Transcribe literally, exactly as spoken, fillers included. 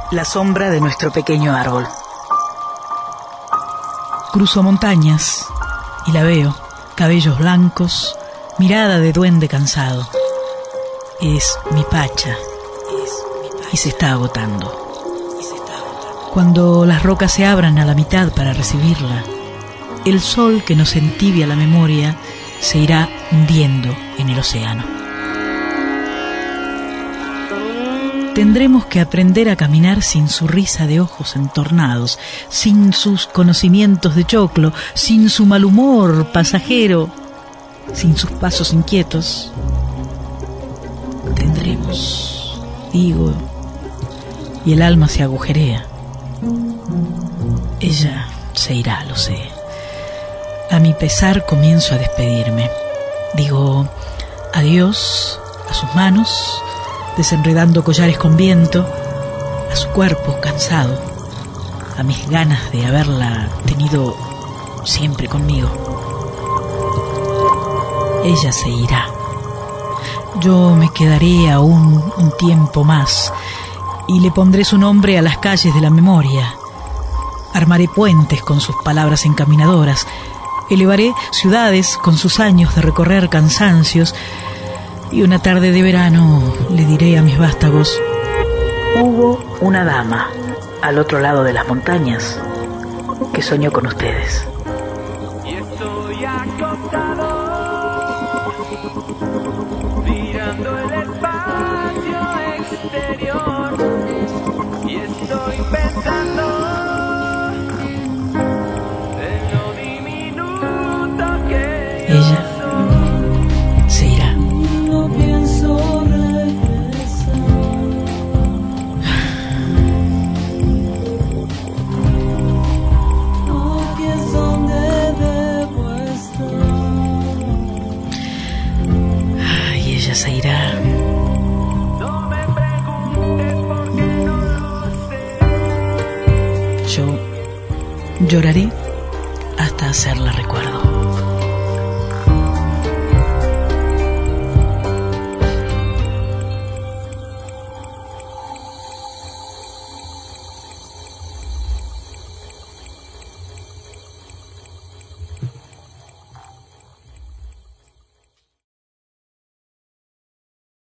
la sombra de nuestro pequeño árbol. Cruzo montañas y la veo, cabellos blancos, mirada de duende cansado. Es mi pacha y se está agotando. Cuando las rocas se abran a la mitad para recibirla, el sol que nos entibia la memoria se irá hundiendo en el océano. Tendremos que aprender a caminar sin su risa de ojos entornados, sin sus conocimientos de choclo, sin su mal humor pasajero, sin sus pasos inquietos. Tendremos, digo, y el alma se agujerea. Ella se irá, lo sé. A mi pesar comienzo a despedirme. Digo adiós a sus manos, desenredando collares con viento, a su cuerpo cansado, a mis ganas de haberla tenido siempre conmigo. Ella se irá. Yo me quedaré aún un tiempo más y le pondré su nombre a las calles de la memoria. Armaré puentes con sus palabras encaminadoras. Elevaré ciudades con sus años de recorrer cansancios. Y una tarde de verano le diré a mis vástagos: hubo una dama al otro lado de las montañas que soñó con ustedes. Y estoy acostado mirando el espacio exterior y estoy pensando en lo diminuto que ella se irá. No pienso regresar. Aquí es donde debo estar. Ay, ella se irá. no me preguntes porque no lo sé. Yo lloraré hasta hacerla recuerdo.